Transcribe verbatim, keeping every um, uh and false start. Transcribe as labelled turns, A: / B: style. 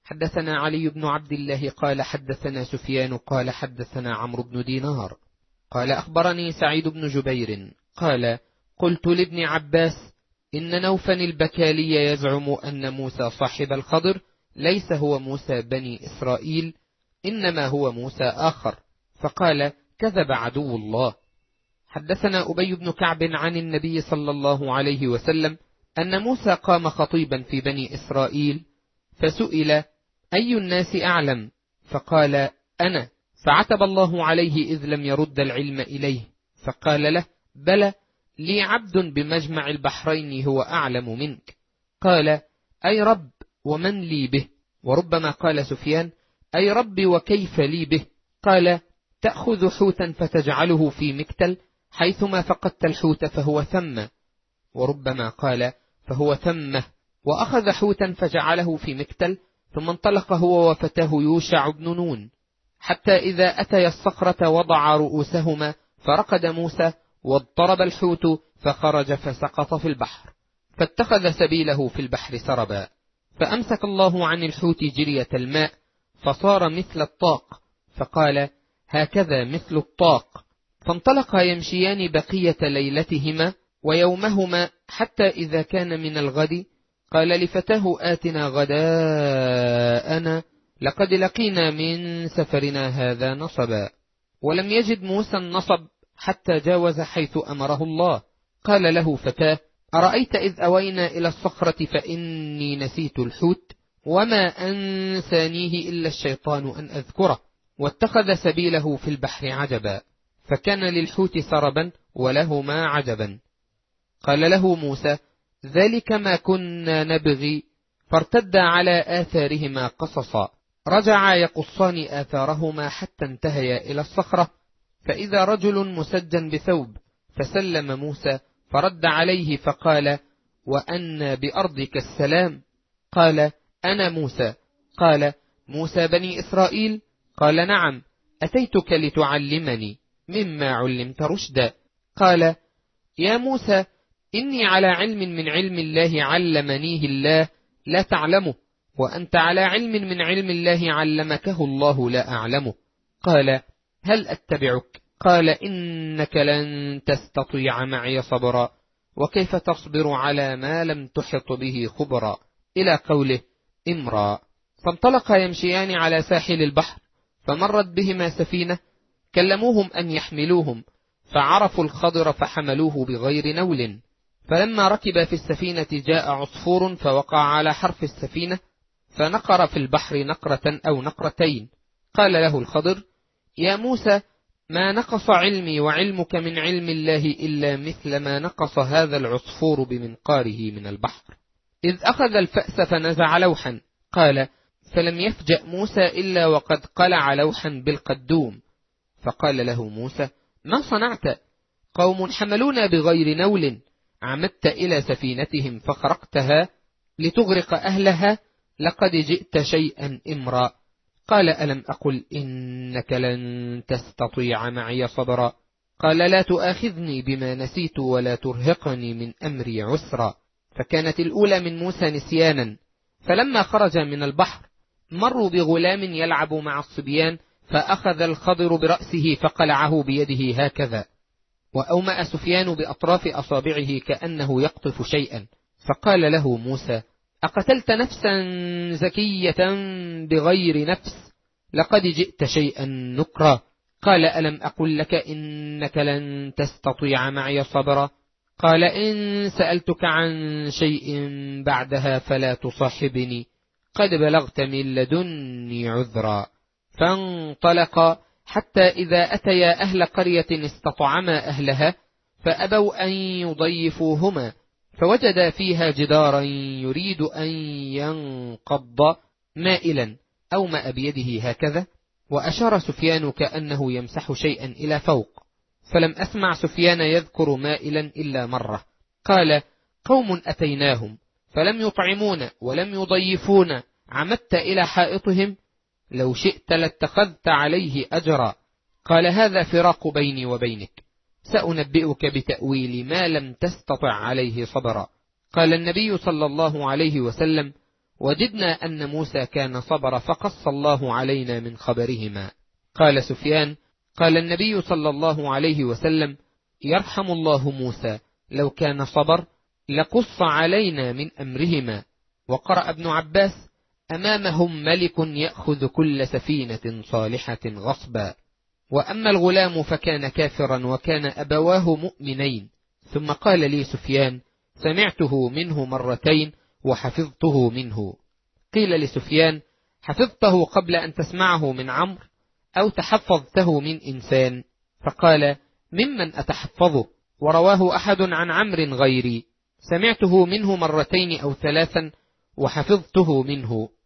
A: حدثنا علي بن عبد الله قال حدثنا سفيان قال حدثنا عمرو بن دينار قال أخبرني سعيد بن جبير قال قلت لابن عباس إن نوفا البكالي يزعم أن موسى صاحب الخضر ليس هو موسى بني إسرائيل، إنما هو موسى آخر، فقال كذب عدو الله. حدثنا أبي بن كعب عن النبي صلى الله عليه وسلم أن موسى قام خطيبا في بني إسرائيل، فسئل أي الناس أعلم؟ فقال أنا، فعتب الله عليه إذ لم يرد العلم إليه، فقال له بلى، لي عبد بمجمع البحرين هو أعلم منك. قال أي رب ومن لي به؟ وربما قال سفيان أي رب وكيف لي به؟ قال تأخذ حوتا فتجعله في مكتل، حيثما فقدت الحوت فهو ثم. وربما قال فهو ثمه، وأخذ حوتا فجعله في مكتل، ثم انطلق هو وفتاه يوشع بن نون، حتى إذا أتي الصخرة وضع رؤوسهما، فرقد موسى واضطرب الحوت فخرج فسقط في البحر، فاتخذ سبيله في البحر سربا، فأمسك الله عن الحوت جرية الماء فصار مثل الطاق، فقال هكذا مثل الطاق. فانطلقا يمشيان بقية ليلتهما ويومهما، حتى إذا كان من الغد قال لفتاه آتنا غداءنا لقد لقينا من سفرنا هذا نصبا. ولم يجد موسى النصب حتى جاوز حيث أمره الله. قال له فتاه أرأيت إذ أوينا إلى الصخرة فإني نسيت الحوت وما أنسانيه إلا الشيطان أن أذكره، واتخذ سبيله في البحر عجبا، فكان للحوت سربا ولهما عجبا. قال له موسى ذلك ما كنا نبغي، فارتدا على آثارهما قصصا، رجعا يقصان آثارهما حتى انتهيا إلى الصخرة، فإذا رجل مسجى بثوب، فسلم موسى فرد عليه فقال وأن بأرضك السلام؟ قال أنا موسى. قال موسى بني إسرائيل؟ قال نعم، أتيتك لتعلمني مما علمت رشدا. قال يا موسى إني على علم من علم الله علمنيه الله لا تعلمه، وأنت على علم من علم الله علمكه الله لا أعلمه. قال هل أتبعك؟ قال إنك لن تستطيع معي صبرا، وكيف تصبر على ما لم تحط به خبرا، إلى قوله امرأ. فانطلقا يمشيان على ساحل البحر، فمرت بهما سفينة، كلموهم أن يحملوهم، فعرفوا الخضر فحملوه بغير نول. فلما ركب في السفينة جاء عصفور فوقع على حرف السفينة، فنقر في البحر نقرة أو نقرتين. قال له الخضر يا موسى ما نقص علمي وعلمك من علم الله إلا مثل ما نقص هذا العصفور بمنقاره من البحر. إذ أخذ الفأس فنزع لوحا. قال فلم يفجأ موسى إلا وقد قلع لوحا بالقدوم. فقال له موسى ما صنعت؟ قوم حملونا بغير نول، عمدت إلى سفينتهم فخرقتها لتغرق أهلها، لقد جئت شيئا إمرا. قال ألم أقل إنك لن تستطيع معي صبرا؟ قال لا تؤاخذني بما نسيت ولا ترهقني من أمري عسرا. فكانت الأولى من موسى نسيانا. فلما خرج من البحر مروا بغلام يلعب مع الصبيان، فأخذ الخضر برأسه فقلعه بيده هكذا، وأومأ سفيان بأطراف أصابعه كأنه يقطف شيئا، فقال له موسى أقتلت نفسا زكية بغير نفس؟ لقد جئت شيئا نكرا. قال ألم أقل لك إنك لن تستطيع معي صبرا؟ قال إن سألتك عن شيء بعدها فلا تصاحبني، قد بلغت من لدني عذرا. فانطلقا حتى إذا أتيا أهل قرية استطعما أهلها، فأبوا أن يضيفوهما، فوجدا فيها جدارا يريد أن ينقض مائلا، أومأ بيده هكذا، وأشار سفيان كأنه يمسح شيئا إلى فوق، فلم أسمع سفيان يذكر مائلا إلا مرة. قال قوم أتيناهم فلم يطعمون ولم يضيفون، عمدت إلى حائطهم، لو شئت لاتخذت عليه أجرا. قال هذا فراق بيني وبينك، سأنبئك بتأويل ما لم تستطع عليه صبرا. قال النبي صلى الله عليه وسلم وددنا أن موسى كان صبر فقص الله علينا من خبرهما. قال سفيان: قال النبي صلى الله عليه وسلم: يرحم الله موسى، لو كان صبر لقص علينا من أمرهما. وقرأ ابن عباس: أمامهم ملك يأخذ كل سفينة صالحة غصبا. وأما الغلام فكان كافرا وكان أبواه مؤمنين. ثم قال لي سفيان: سمعته منه مرتين وحفظته منه. قيل لسفيان: حفظته قبل أن تسمعه من عمرو أو تحفظته من إنسان؟ فقال: ممن أتحفظه، ورواه أحد عن عمرو غيري، سمعته منه مرتين أو ثلاثا وحفظته منه.